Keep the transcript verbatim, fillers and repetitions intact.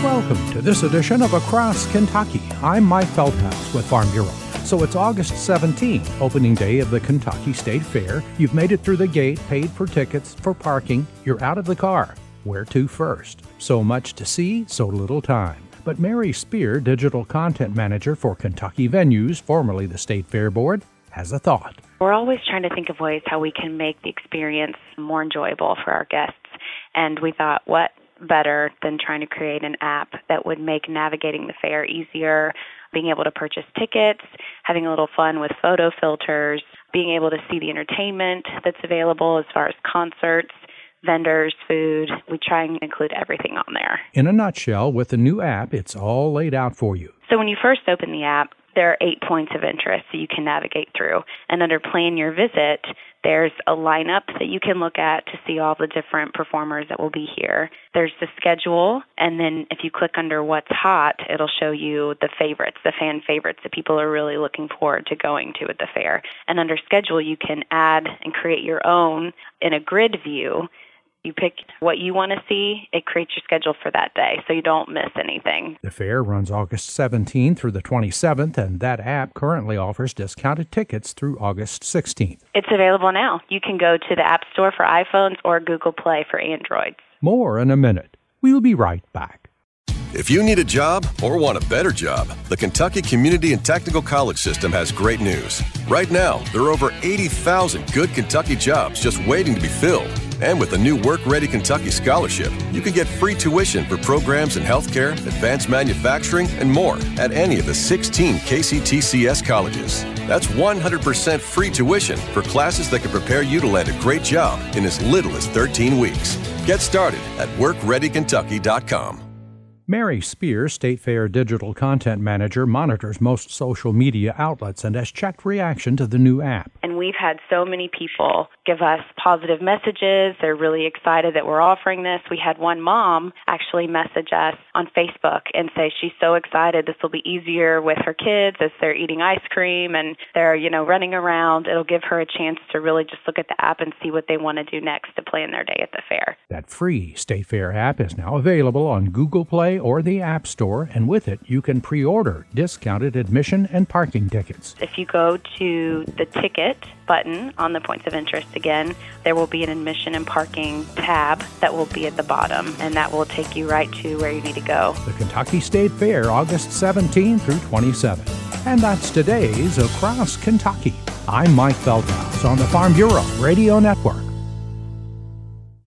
Welcome to this edition of Across Kentucky. I'm Mike Feldhaus with Farm Bureau. So it's August seventeenth, opening day of the Kentucky State Fair. You've made it through the gate, paid for tickets, for parking. You're out of the car. Where to first? So much to see, so little time. But Mary Spear, Digital Content Manager for Kentucky Venues, formerly the State Fair Board, has a thought. We're always trying to think of ways how we can make the experience more enjoyable for our guests. And we thought, what better than trying to create an app that would make navigating the fair easier, being able to purchase tickets, having a little fun with photo filters, being able to see the entertainment that's available as far as concerts, vendors, food. We try and include everything on there. In a nutshell, with the new app, it's all laid out for you. So when you first open the app, there are eight points of interest that you can navigate through. And under Plan Your Visit, there's a lineup that you can look at to see all the different performers that will be here. There's the schedule, and then if you click under What's Hot, it'll show you the favorites, the fan favorites that people are really looking forward to going to at the fair. And under Schedule, you can add and create your own in a grid view. You pick what you want to see, it creates your schedule for that day, so you don't miss anything. The fair runs August seventeenth through the twenty-seventh, and that app currently offers discounted tickets through August sixteenth. It's available now. You can go to the App Store for iPhones or Google Play for Androids. More in a minute. We'll be right back. If you need a job or want a better job, the Kentucky Community and Technical College System has great news. Right now, there are over eighty thousand good Kentucky jobs just waiting to be filled. And with the new Work Ready Kentucky Scholarship, you can get free tuition for programs in healthcare, advanced manufacturing, and more at any of the sixteen K C T C S colleges. That's one hundred percent free tuition for classes that can prepare you to land a great job in as little as thirteen weeks. Get started at work ready kentucky dot com. Mary Spear, State Fair Digital Content Manager, monitors most social media outlets and has checked reaction to the new app. And we've had so many people give us positive messages. They're really excited that we're offering this. We had one mom actually message us on Facebook and say she's so excited this will be easier with her kids as they're eating ice cream and they're, you know, running around. It'll give her a chance to really just look at the app and see what they want to do next to plan their day at the fair. That free State Fair app is now available on Google Play or the App Store, and with it, you can pre-order discounted admission and parking tickets. If you go to the ticket button on the points of interest again, there will be an admission and parking tab that will be at the bottom, and that will take you right to where you need to go. The Kentucky State Fair, August seventeenth through twenty-seventh. And that's today's Across Kentucky. I'm Mike Feldhaus on the Farm Bureau Radio Network.